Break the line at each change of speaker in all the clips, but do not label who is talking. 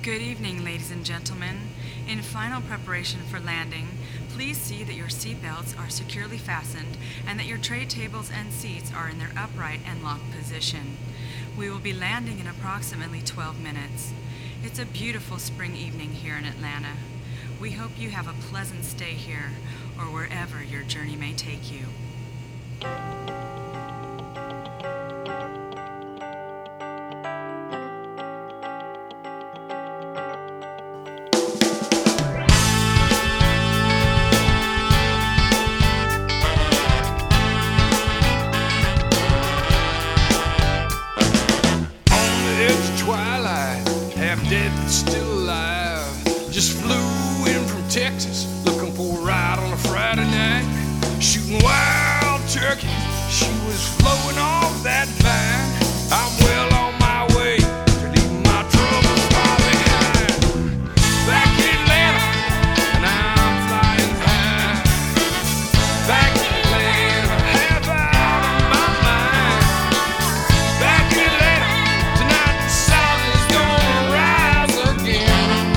Good evening, ladies and gentlemen. In final preparation for landing, please see that your seatbelts are securely fastened and that your tray tables and seats are in their upright and locked position. We will be landing in approximately 12 minutes. It's a beautiful spring evening here in Atlanta. We hope you have a pleasant stay here or wherever your journey may take you.
Dead but still alive. Just flew in from Texas, looking for a ride on a Friday night. Shooting wild turkey, she was flowing off that vine. I'm well on my way to leave my troubles far behind. Back in Atlanta, and I'm flying high. Back in Atlanta, half out of my mind. Back in Atlanta, tonight the South is gonna rise again.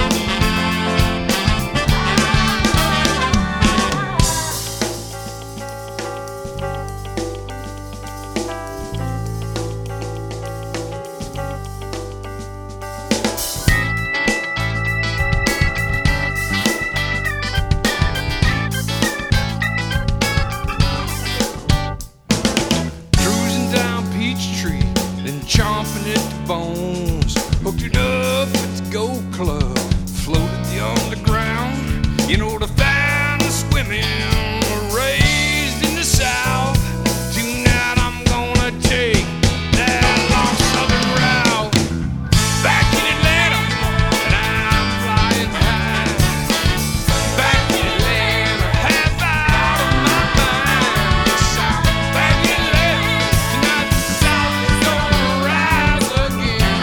Cruising down Peachtree, then chomping at the bones. Hooked it up at the Gold Club, floated the underground. You know, to find the swimming, raised in the South. Tonight I'm gonna take that long southern route. Back in Atlanta, and I'm flying high. Back in Atlanta, half out of my mind. Yes, I'm back in Atlanta, tonight the South is gonna rise again.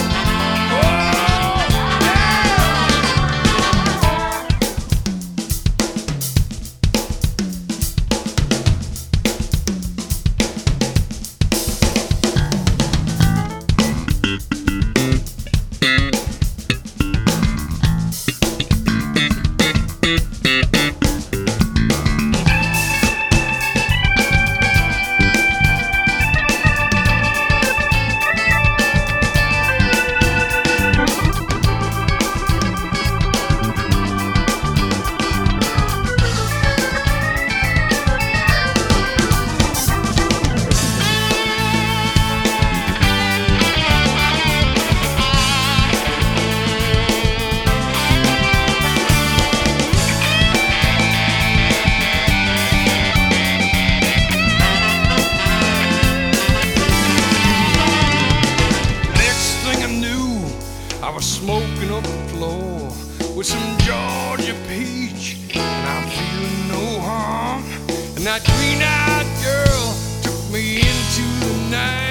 Next thing I knew, I was smoking up the floor with some Georgia peach, and I'm feeling no harm. And that green-eyed girl took me into the night.